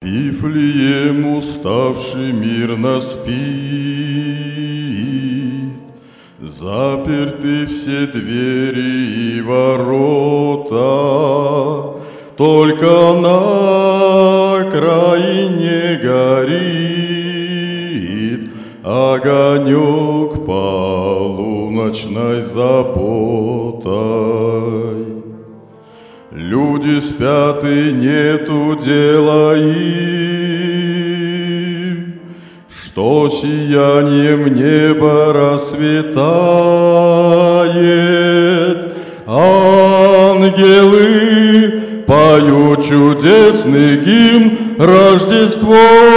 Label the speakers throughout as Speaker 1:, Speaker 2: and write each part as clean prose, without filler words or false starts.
Speaker 1: Вифлеем уставший мирно спит, заперты все двери и ворота, только на окраине горит огонек полуночной заботой. Люди спят и нету дела им, что сиянием неба расцветает. Ангелы поют чудесный гимн, Рождество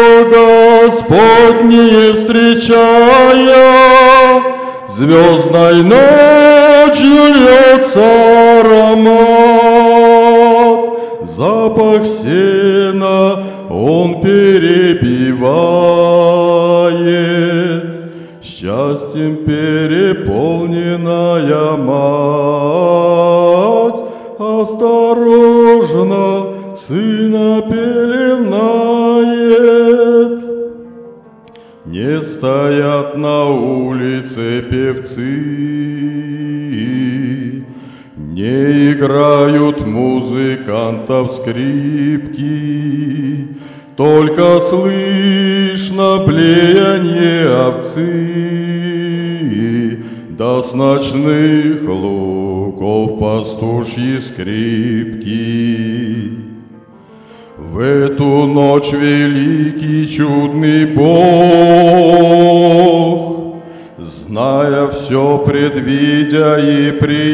Speaker 1: Господне встречая. Звездной ночью льется аромат, запах сена он перепевает. Счастьем переполненная мать осторожно сына пеленает. Не стоят на улице певцы, не играют музыкантов скрипки, только слышно блеяние овцы, да с ночных лугов пастушьи скрипки. В эту ночь великий чудный Бог, зная все, предвидя и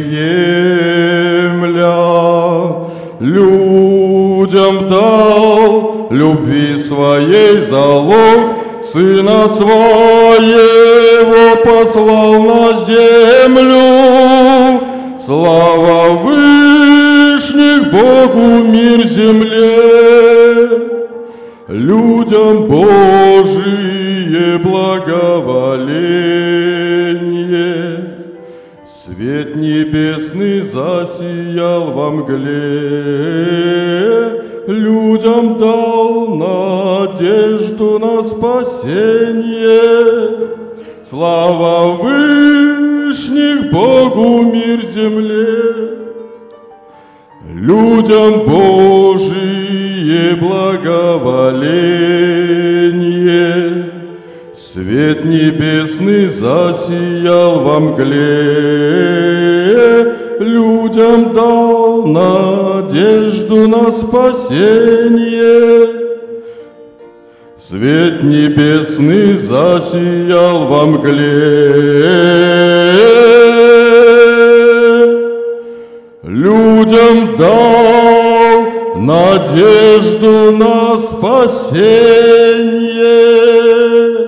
Speaker 1: приемля, людям дал любви своей залог, Сына Своего послал на землю. Слава вышних Богу, мир земле, людям Божие благоволение. Свет небесный засиял во мгле, людям дал надежду на спасение. Слава вышних Богу, мир земле, людям Божие благоволение. Свет небесный засиял во мгле, людям дал надежду на спасение. Свет небесный засиял во мгле, людям дал надежду на спасение.